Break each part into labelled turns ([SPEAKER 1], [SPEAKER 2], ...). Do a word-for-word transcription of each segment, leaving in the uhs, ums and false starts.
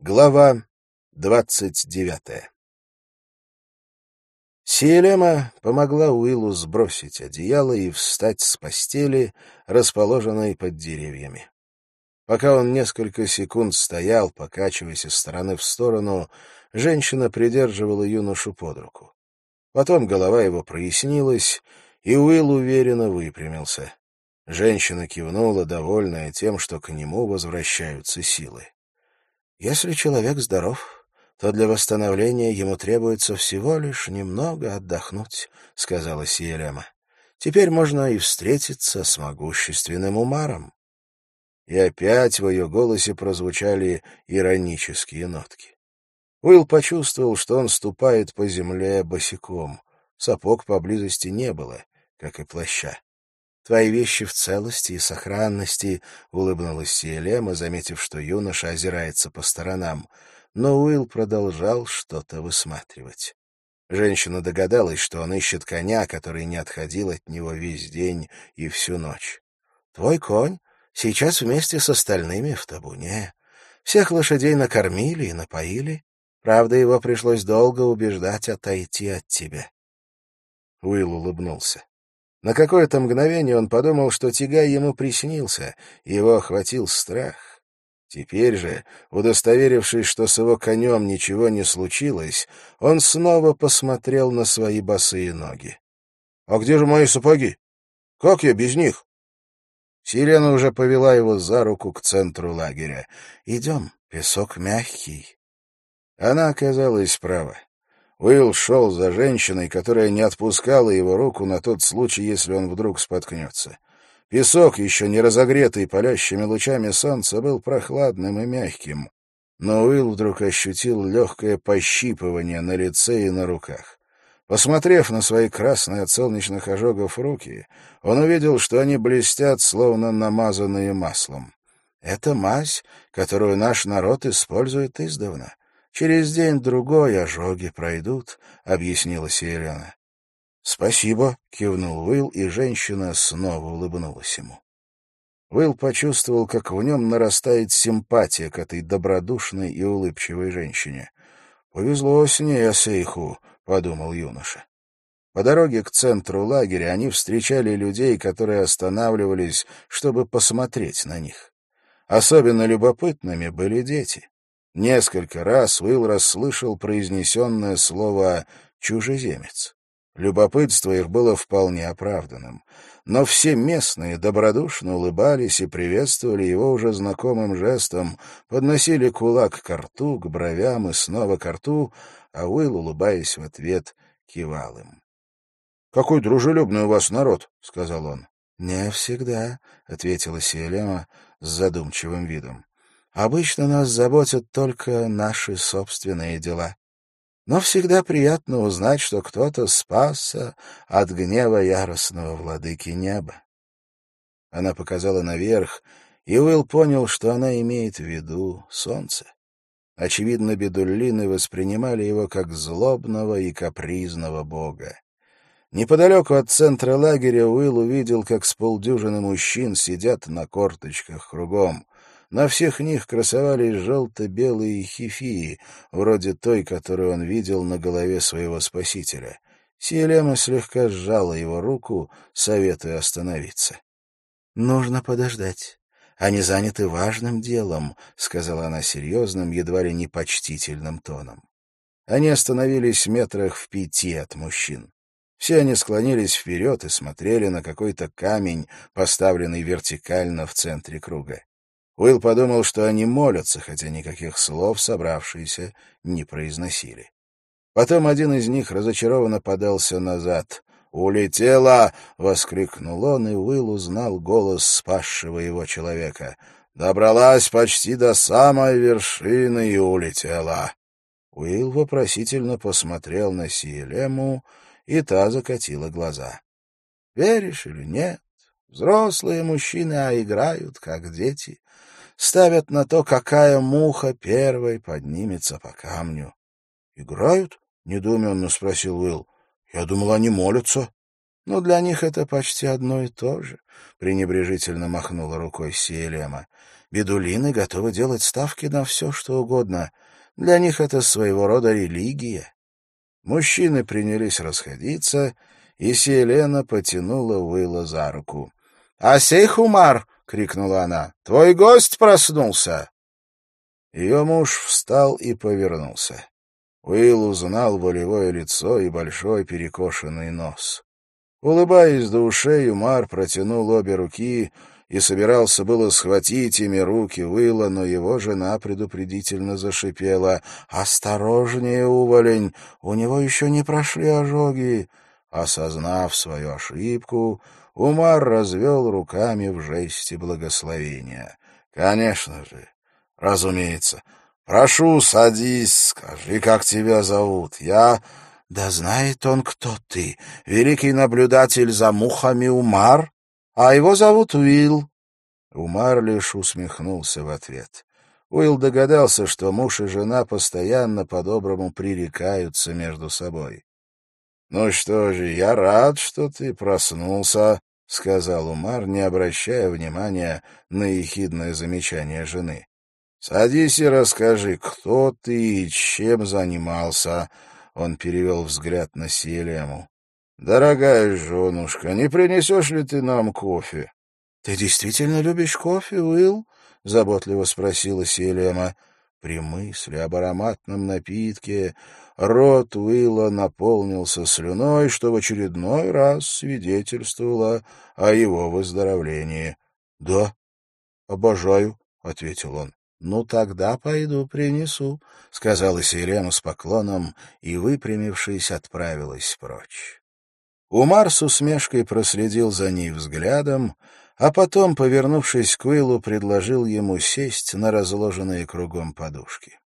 [SPEAKER 1] Глава двадцать девятая. Сиелема помогла Уиллу сбросить одеяло и встать с постели, расположенной под деревьями. Пока он несколько секунд стоял, покачиваясь из стороны в сторону, женщина придерживала юношу под руку. Потом голова его прояснилась, и Уилл уверенно выпрямился. Женщина кивнула, довольная тем, что к нему возвращаются силы. Если человек здоров, то для восстановления ему требуется всего лишь немного отдохнуть, — сказала Сиелема. Теперь можно и встретиться с могущественным Умаром. И опять в ее голосе прозвучали иронические нотки. Уилл почувствовал, что он ступает по земле босиком. Сапог поблизости не было, как и плаща. «Твои вещи в целости и сохранности», — улыбнулась Сиелема, заметив, что юноша озирается по сторонам. Но Уилл продолжал что-то высматривать. Женщина догадалась, что он ищет коня, который не отходил от него весь день и всю ночь. «Твой конь сейчас вместе с остальными в табуне. Всех лошадей накормили и напоили. Правда, его пришлось долго убеждать отойти от тебя». Уилл улыбнулся. На какое-то мгновение он подумал, что тягай ему приснился, и его охватил страх. Теперь же, удостоверившись, что с его конем ничего не случилось, он снова посмотрел на свои босые ноги. — А где же мои сапоги? Как я без них? Сирена уже повела его за руку к центру лагеря. — Идем, песок мягкий. Она оказалась права. Уилл шел за женщиной, которая не отпускала его руку на тот случай, если он вдруг споткнется. Песок, еще не разогретый палящими лучами солнца, был прохладным и мягким. Но Уилл вдруг ощутил легкое пощипывание на лице и на руках. Посмотрев на свои красные от солнечных ожогов руки, он увидел, что они блестят, словно намазанные маслом. Это мазь, которую наш народ использует издавна. Через день-другой ожоги пройдут, — объяснила Сиелема. — Спасибо, — кивнул Уилл, и женщина снова улыбнулась ему. Уилл почувствовал, как в нем нарастает симпатия к этой добродушной и улыбчивой женщине. — Повезло с ней Асейху, — подумал юноша. По дороге к центру лагеря они встречали людей, которые останавливались, чтобы посмотреть на них. Особенно любопытными были дети. Несколько раз Уилл расслышал произнесенное слово «чужеземец». Любопытство их было вполне оправданным. Но все местные добродушно улыбались и приветствовали его уже знакомым жестом, подносили кулак к рту, к бровям и снова к рту, а Уилл, улыбаясь в ответ, кивал им. — Какой дружелюбный у вас народ, — сказал он. — Не всегда, — ответила Сиелема с задумчивым видом. Обычно нас заботят только наши собственные дела. Но всегда приятно узнать, что кто-то спасся от гнева яростного владыки неба. Она показала наверх, и Уилл понял, что она имеет в виду солнце. Очевидно, бедуллины воспринимали его как злобного и капризного бога. Неподалеку от центра лагеря Уилл увидел, как с полдюжины мужчин сидят на корточках кругом. На всех них красовались желто-белые хифии, вроде той, которую он видел на голове своего спасителя. Сиелема слегка сжала его руку, советуя остановиться. — Нужно подождать. Они заняты важным делом, — сказала она серьезным, едва ли не почтительным тоном. Они остановились в метрах в пяти от мужчин. Все они склонились вперед и смотрели на какой-то камень, поставленный вертикально в центре круга. Уилл подумал, что они молятся, хотя никаких слов собравшиеся не произносили. Потом один из них разочарованно подался назад. «Улетела!» — воскликнул он, и Уилл узнал голос спасшего его человека. «Добралась почти до самой вершины и улетела!» Уилл вопросительно посмотрел на Сиелему, и та закатила глаза. «Веришь или нет, взрослые мужчины а играют, как дети». Ставят на то, какая муха первой поднимется по камню. — Играют? — недоуменно спросил Уилл. — Я думал, они молятся. — Ну, для них это почти одно и то же, — пренебрежительно махнула рукой Сиелема. Бедулины готовы делать ставки на все, что угодно. Для них это своего рода религия. Мужчины принялись расходиться, и Сиелена потянула Уилла за руку. — «Асейх Умар!» — крикнула она. — «Твой гость проснулся!» Ее муж встал и повернулся. Уилл узнал волевое лицо и большой перекошенный нос. Улыбаясь до ушей, Умар протянул обе руки и собирался было схватить ими руки Уилла, но его жена предупредительно зашипела. «Осторожнее, уволень! У него еще не прошли ожоги!» Осознав свою ошибку, Умар развел руками в жесте благословения. «Конечно же, разумеется. Прошу, садись, скажи, как тебя зовут. Я...» «Да знает он, кто ты. Великий наблюдатель за мухами Умар, а его зовут Уилл». Умар лишь усмехнулся в ответ. Уилл догадался, что муж и жена постоянно по-доброму пререкаются между собой. «Ну что же, я рад, что ты проснулся», — сказал Умар, не обращая внимания на ехидное замечание жены. «Садись и расскажи, кто ты и чем занимался». Он перевел взгляд на Сиелему. «Дорогая женушка, не принесешь ли ты нам кофе?» «Ты действительно любишь кофе, Уилл?» — заботливо спросила Сиелема. При мысли об ароматном напитке рот Уилла наполнился слюной, что в очередной раз свидетельствовало о его выздоровлении. «Да, обожаю», — ответил он. «Ну, тогда пойду принесу», — сказала Сиелема с поклоном и, выпрямившись, отправилась прочь. Умар с усмешкой проследил за ней взглядом, а потом, повернувшись к Уиллу, предложил ему сесть на разложенные кругом подушки.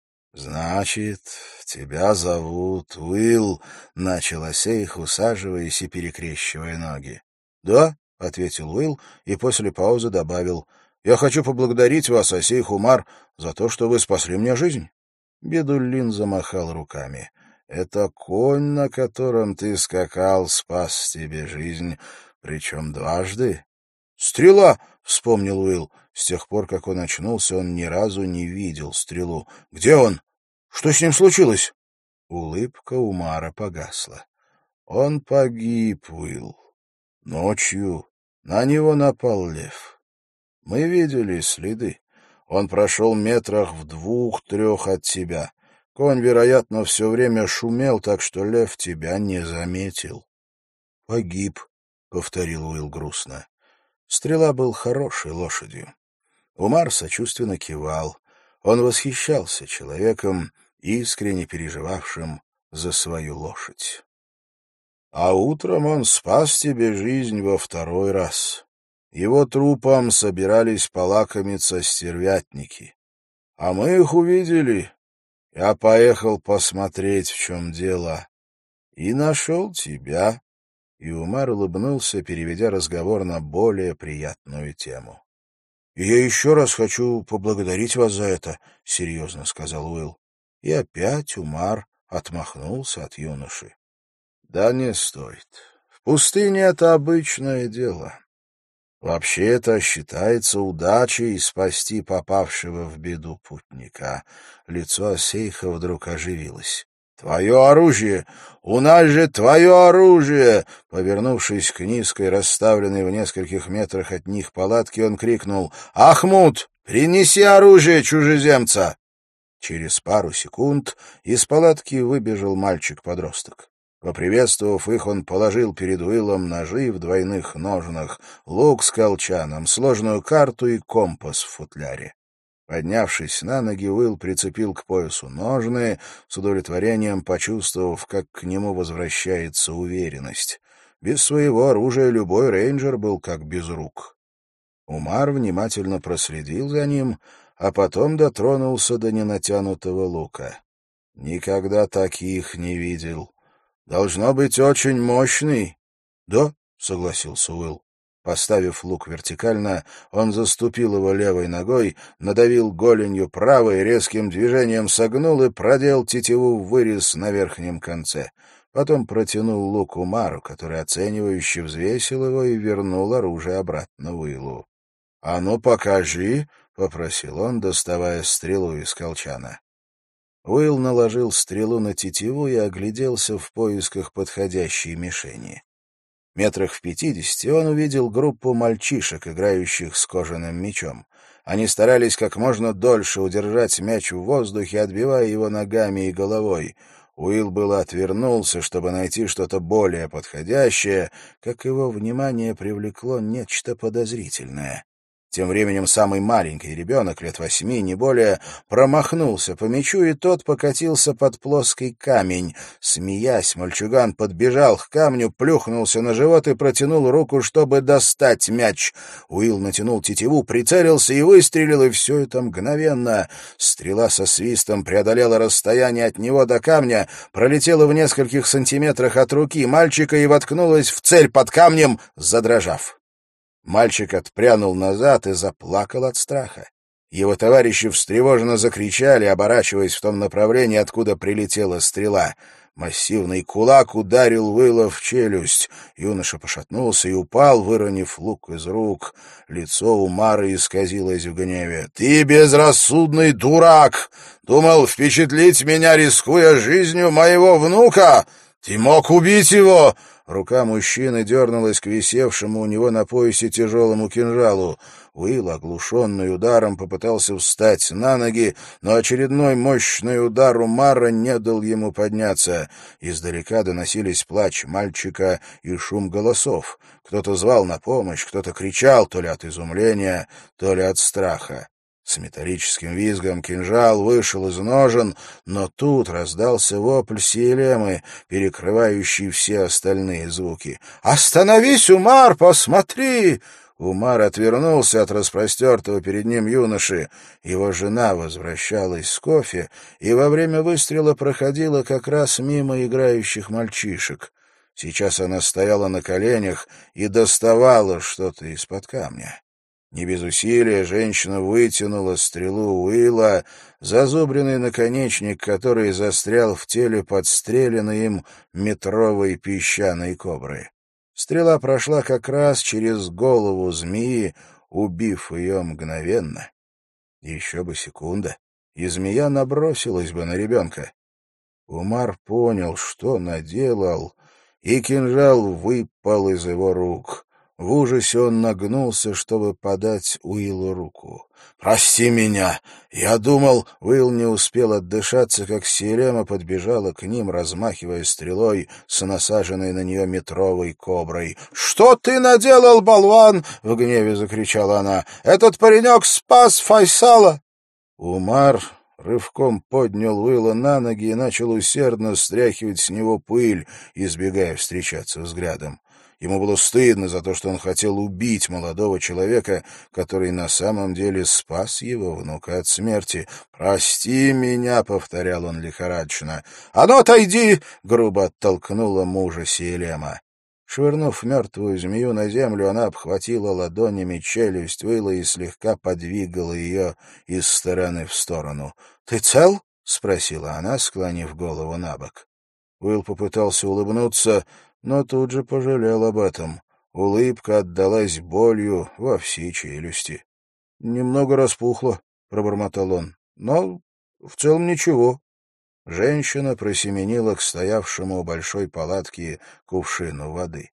[SPEAKER 1] «Значит, тебя зовут Уилл», — начал Асейх, усаживаясь и перекрещивая ноги. «Да», — ответил Уилл и после паузы добавил, «я хочу поблагодарить вас, Асейх Умар, за то, что вы спасли мне жизнь». Бедуллин замахал руками. «Это конь, на котором ты скакал, спас тебе жизнь, причем дважды». «Стрела!» — вспомнил Уилл. С тех пор, как он очнулся, он ни разу не видел стрелу. «Где он? Что с ним случилось?» Улыбка Умара погасла. «Он погиб, Уилл. Ночью на него напал лев. Мы видели следы. Он прошел метрах в двух-трех от тебя. Конь, вероятно, все время шумел, так что лев тебя не заметил». «Погиб», — повторил Уилл грустно. Стрела был хорошей лошадью. Умар сочувственно кивал. Он восхищался человеком, искренне переживавшим за свою лошадь. «А утром он спас тебе жизнь во второй раз. Его трупом собирались полакомиться стервятники. А мы их увидели. Я поехал посмотреть, в чем дело, и нашел тебя». И Умар улыбнулся, переведя разговор на более приятную тему. — И я еще раз хочу поблагодарить вас за это, — серьезно сказал Уилл. И опять Умар отмахнулся от юноши. — Да не стоит. В пустыне это обычное дело. Вообще это считается удачей спасти попавшего в беду путника. Лицо Асейха вдруг оживилось. «Твое оружие! У нас же твое оружие!» Повернувшись к низкой, расставленной в нескольких метрах от них палатке, он крикнул: «Ахмуд, принеси оружие чужеземца!» Через пару секунд из палатки выбежал мальчик-подросток. Поприветствовав их, он положил перед Уиллом ножи в двойных ножнах, лук с колчаном, сложную карту и компас в футляре. Поднявшись на ноги, Уилл прицепил к поясу ножны, с удовлетворением почувствовав, как к нему возвращается уверенность. Без своего оружия любой рейнджер был как без рук. Умар внимательно проследил за ним, а потом дотронулся до ненатянутого лука. Никогда таких не видел. Должно быть очень мощный. — Да, — согласился Уилл. Поставив лук вертикально, он заступил его левой ногой, надавил голенью правой, резким движением согнул и продел тетиву в вырез на верхнем конце. Потом протянул лук Умару, который оценивающе взвесил его и вернул оружие обратно Уиллу. — А ну, покажи, — попросил он, доставая стрелу из колчана. Уилл наложил стрелу на тетиву и огляделся в поисках подходящей мишени. Метрах в пятидесяти он увидел группу мальчишек, играющих с кожаным мячом. Они старались как можно дольше удержать мяч в воздухе, отбивая его ногами и головой. Уилл было отвернулся, чтобы найти что-то более подходящее, как его внимание привлекло нечто подозрительное. Тем временем самый маленький ребенок, лет восьми, не более, промахнулся по мячу, и тот покатился под плоский камень. Смеясь, мальчуган подбежал к камню, плюхнулся на живот и протянул руку, чтобы достать мяч. Уилл натянул тетиву, прицелился и выстрелил, и все это мгновенно. Стрела со свистом преодолела расстояние от него до камня, пролетела в нескольких сантиметрах от руки мальчика и воткнулась в цель под камнем, задрожав. Мальчик отпрянул назад и заплакал от страха. Его товарищи встревоженно закричали, оборачиваясь в том направлении, откуда прилетела стрела. Массивный кулак ударил Уилла в челюсть. Юноша пошатнулся и упал, выронив лук из рук. Лицо Умара исказилось в гневе. «Ты безрассудный дурак! Думал впечатлить меня, рискуя жизнью моего внука? Ты мог убить его!» Рука мужчины дернулась к висевшему у него на поясе тяжелому кинжалу. Уилл, оглушенный ударом, попытался встать на ноги, но очередной мощный удар Умара не дал ему подняться. Издалека доносились плач мальчика и шум голосов. Кто-то звал на помощь, кто-то кричал то ли от изумления, то ли от страха. С металлическим визгом кинжал вышел из ножен, но тут раздался вопль Сиелемы, перекрывающий все остальные звуки. «Остановись, Умар, посмотри!» Умар отвернулся от распростертого перед ним юноши. Его жена возвращалась с кофе и во время выстрела проходила как раз мимо играющих мальчишек. Сейчас она стояла на коленях и доставала что-то из-под камня. Не без усилия женщина вытянула стрелу Уилла, зазубренный наконечник, который застрял в теле подстреленной им метровой песчаной кобры. Стрела прошла как раз через голову змеи, убив ее мгновенно. Еще бы секунда, и змея набросилась бы на ребенка. Умар понял, что наделал, и кинжал выпал из его рук. В ужасе он нагнулся, чтобы подать Уиллу руку. «Прости меня! Я думал...» Уилл не успел отдышаться, как Сиелема подбежала к ним, размахивая стрелой с насаженной на нее метровой коброй. «Что ты наделал, болван?» — в гневе закричала она. «Этот паренек спас Файсала!» Умар рывком поднял Уилла на ноги и начал усердно стряхивать с него пыль, избегая встречаться взглядом. Ему было стыдно за то, что он хотел убить молодого человека, который на самом деле спас его внука от смерти. «Прости меня», — повторял он лихорадочно. «А ну, отойди!» — грубо оттолкнула мужа Сиелема. Швырнув мертвую змею на землю, она обхватила ладонями челюсть Уилла и слегка подвигала ее из стороны в сторону. «Ты цел?» — спросила она, склонив голову на бок. Уилл попытался улыбнуться, но тут же пожалел об этом. Улыбка отдалась болью во всей челюсти. — Немного распухло, — пробормотал он, — но в целом ничего. Женщина просеменила к стоявшему у большой палатки кувшину воды.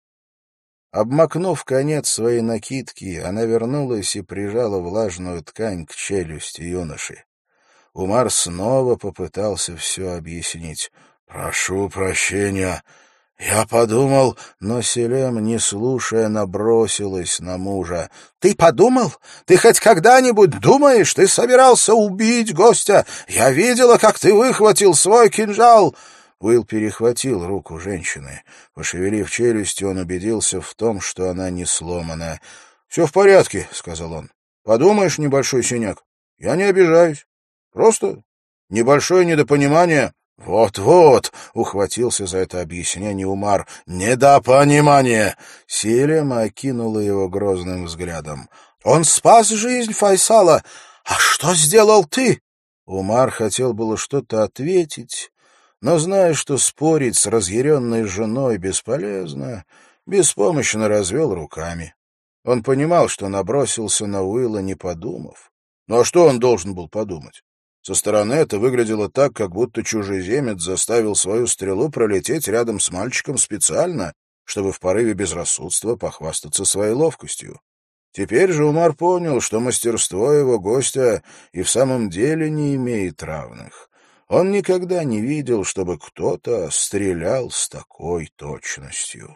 [SPEAKER 1] Обмакнув конец своей накидки, она вернулась и прижала влажную ткань к челюсти юноши. Умар снова попытался все объяснить. — Прошу прощения. «Я подумал...» Но Селем, не слушая, набросилась на мужа. «Ты подумал? Ты хоть когда-нибудь думаешь? Ты собирался убить гостя? Я видела, как ты выхватил свой кинжал!» Уилл перехватил руку женщины. Пошевелив челюстью, он убедился в том, что она не сломана. «Все в порядке», — сказал он. «Подумаешь, небольшой синяк. Я не обижаюсь. Просто небольшое недопонимание». «Вот-вот», — ухватился за это объяснение Умар, — «недопонимание». Сиелема окинула его грозным взглядом. «Он спас жизнь Файсала. А что сделал ты?» Умар хотел было что-то ответить, но, зная, что спорить с разъяренной женой бесполезно, беспомощно развел руками. Он понимал, что набросился на Уилла, не подумав. Ну а что он должен был подумать? Со стороны это выглядело так, как будто чужеземец заставил свою стрелу пролететь рядом с мальчиком специально, чтобы в порыве безрассудства похвастаться своей ловкостью. Теперь же Умар понял, что мастерство его гостя и в самом деле не имеет равных. Он никогда не видел, чтобы кто-то стрелял с такой точностью.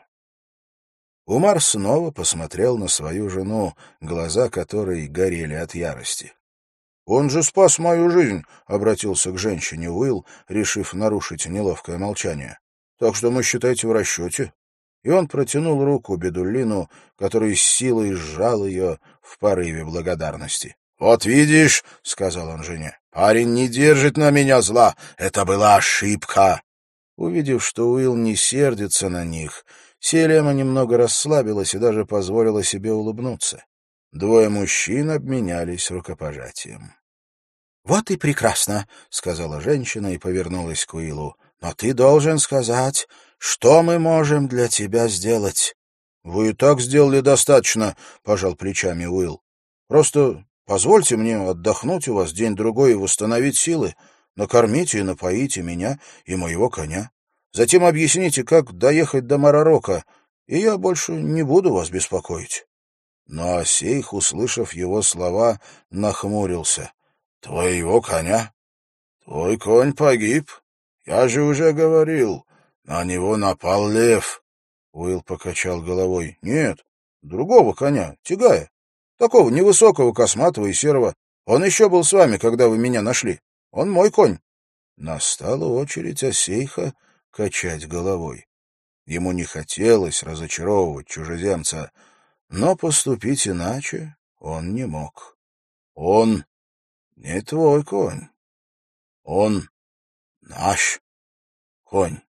[SPEAKER 1] Умар снова посмотрел на свою жену, глаза которой горели от ярости. «Он же спас мою жизнь», — обратился к женщине Уилл, решив нарушить неловкое молчание. «Так что мы, считайте, в расчете». И он протянул руку Бедуллину, который с силой сжал ее в порыве благодарности. «Вот видишь», — сказал он жене, — «парень не держит на меня зла. Это была ошибка». Увидев, что Уилл не сердится на них, Селема немного расслабилась и даже позволила себе улыбнуться. Двое мужчин обменялись рукопожатием. «Вот и прекрасно», — сказала женщина и повернулась к Уиллу. «Но ты должен сказать, что мы можем для тебя сделать». «Вы и так сделали достаточно», — пожал плечами Уилл. «Просто позвольте мне отдохнуть у вас день-другой и восстановить силы. Накормите и напоите меня и моего коня. Затем объясните, как доехать до Маророка, и я больше не буду вас беспокоить». Но Асейх, услышав его слова, нахмурился. «Твоего коня? Твой конь погиб. Я же уже говорил, на него напал лев». Уилл покачал головой. «Нет, другого коня, Тигая. Такого невысокого, косматого и серого. Он еще был с вами, когда вы меня нашли. Он мой конь». Настала очередь Асейха качать головой. Ему не хотелось разочаровывать чужеземца, но поступить иначе он не мог. «Он не твой конь. Он наш конь».